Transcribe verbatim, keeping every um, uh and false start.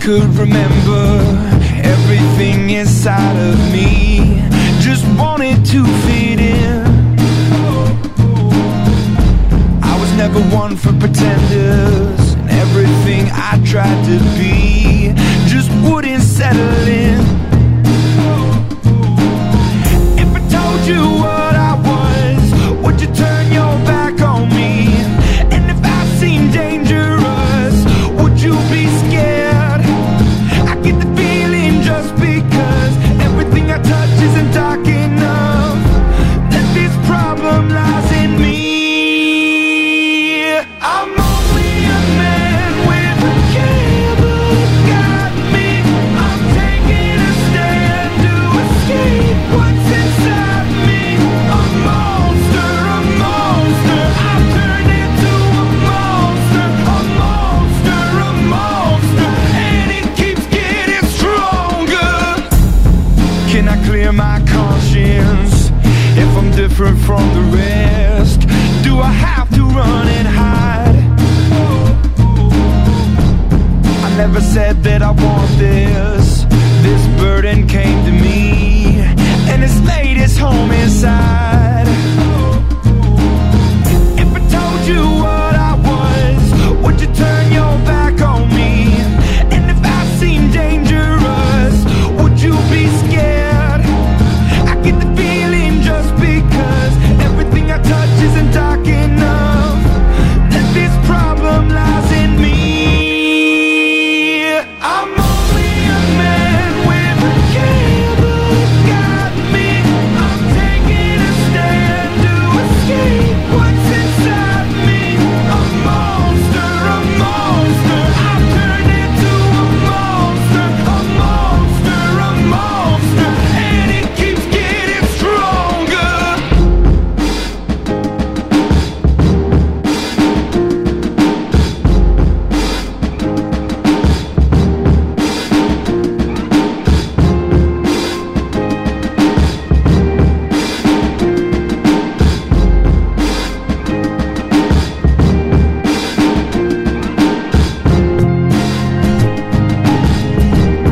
could remember everything inside of me, just wanted to fit in. I was never one for pretenders, and everything I tried to be just wouldn't settle in. If I told you what I was, would you turn your back on me? And if I seemed dangerous, would you be scared? I get the feeling just because everything I touch isn't dark enough, that this problem lies in me. I'm only a man with a cable got me. I'm taking a stand to escape what's inside me. A monster, a monster, I've turned into a monster. A monster, a monster, and it keeps getting stronger. Can I clear my conscience if I'm different from the rest? Do I have to run and hide? I never said that I want this. This burden came to me, and it's laid its home inside.